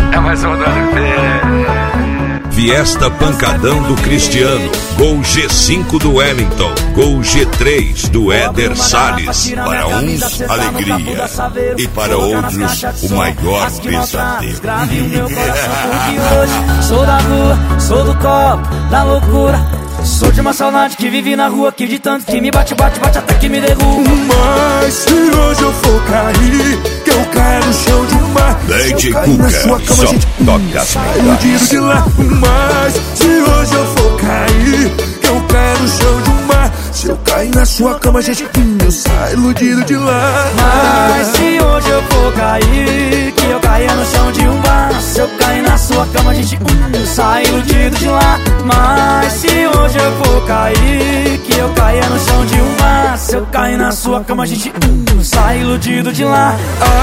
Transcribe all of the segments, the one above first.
É mais um do LP. Fiesta Pancadão do Cristiano, Gol G5 do Wellington, Gol G3 do Éder Salles. Para uns, alegria, e para outros, o maior pesadelo. Sou da rua, sou do copo, da loucura. Sou de uma saudade que vive na rua, que de tanto que me bate, bate, bate até que me derruba. Mas se hoje eu for cair, que eu caia no chão de um bar. Lady Cuca, só toca as iludido de lá. Mas se hoje eu for cair, que eu caia no chão de um bar. Se eu cair na sua cama, gente, eu saio iludido de lá. Mas se hoje eu for cair, que eu caia no chão de um bar. Se eu cair na sua cama, gente, eu saio iludido de lá. Mas se hoje eu for cair, que eu caia no chão de um bar. Se eu cair na sua cama, gente, eu saio iludido de lá.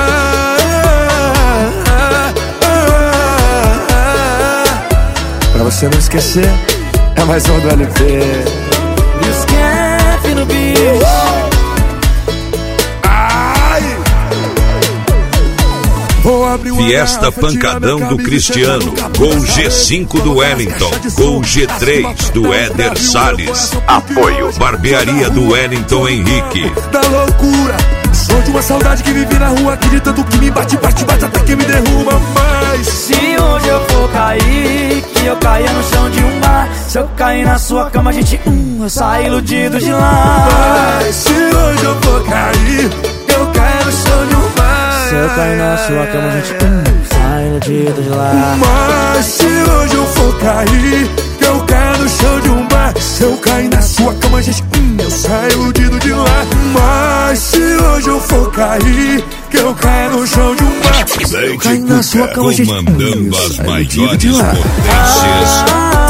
Pra você não esquecer, é mais um do LP. Esquece no bicho. Fiesta Pancadão do Cristiano, Gol G5 do Wellington, Gol G3 do Éder Salles. Apoio Barbearia do Wellington Henrique. Da loucura, sou de uma saudade que vive na rua, que de tanto que me bate, bate, bate até que me derruba. Mas se hoje eu for cair, que eu caia no chão de um bar. Se eu cair na sua cama, gente, eu saio iludido de lá. Mas se hoje eu for cair, eu caio no chão de um bar. Se eu cair na sua cama, gente, sai iludido de lá. Mas se hoje eu for cair, que eu caio no chão de um bar. Se eu cair na sua cama, gente, eu saio iludido de lá. Mas se hoje eu for cair, que eu caio no chão de um bar. Se eu cair na sua cama, gente, comandando as maiores potências.